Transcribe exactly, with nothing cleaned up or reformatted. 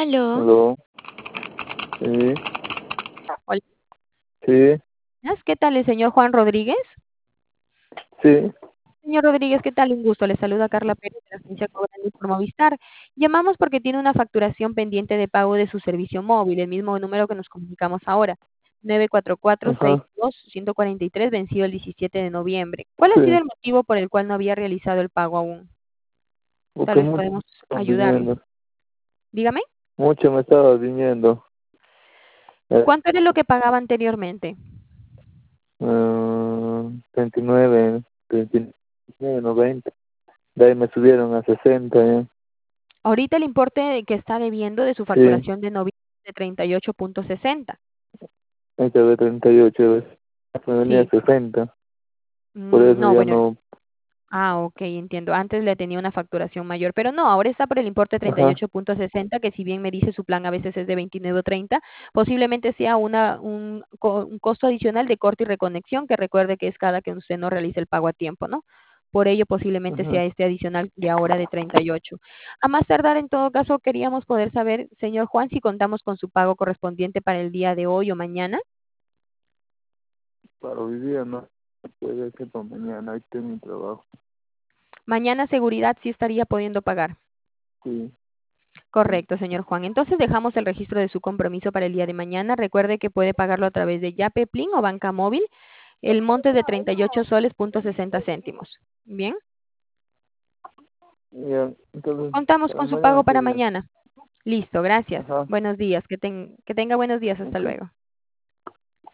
Aló. Aló. Sí, Hola. sí, ¿Qué tal, el señor Juan Rodríguez? sí, Señor Rodríguez, ¿qué tal? Un gusto. Le saluda Carla Pérez de la agencia Cobrani por Movistar. Llamamos porque tiene una facturación pendiente de pago de su servicio móvil, el mismo número que nos comunicamos ahora. nueve cuatro cuatro seis ajá, dos uno cuatro tres, vencido el diecisiete de noviembre. ¿Cuál ha sido sí, el motivo por el cual no había realizado el pago aún? Tal porque vez mucho podemos están ayudarle. viniendo, Dígame, mucho me estaba viniendo, eh, ¿cuánto era lo que pagaba anteriormente? ah, veintinueve, veintinueve, noventa, de ahí me subieron a sesenta, ya. Ahorita el importe que está debiendo de su Sí, facturación de noviembre es de treinta y ocho punto sesenta. esta de treinta y ocho, ves, me venía a Sí. sesenta, por Mm, eso no, ya bueno, no, ah, ok, entiendo. Antes le tenía una facturación mayor, pero no, ahora está por el importe treinta y ajá, ocho punto sesenta, que si bien me dice su plan a veces es de veintinueve o treinta, posiblemente sea una, un, co- un costo adicional de corte y reconexión, que recuerde que es cada que usted no realice el pago a tiempo, ¿no? Por ello posiblemente ajá, sea este adicional de ahora de treinta y ocho. A más tardar, en todo caso, queríamos poder saber, señor Juan, si contamos con su pago correspondiente para el día de hoy o mañana. para hoy día no, puede ser para mañana, ahí tengo mi trabajo, Mañana seguridad sí estaría pudiendo pagar. sí, sí, Correcto, señor Juan. Entonces dejamos el registro de su compromiso para el día de mañana. Recuerde que puede pagarlo a través de Yape, Plin o Banca Móvil. El monte es de treinta y ocho soles punto sesenta céntimos. Bien, ya, entonces, contamos para con su pago mañana para sería, mañana. Listo, gracias. ajá, Buenos días. Que, ten- que tenga buenos días. Hasta ok. luego.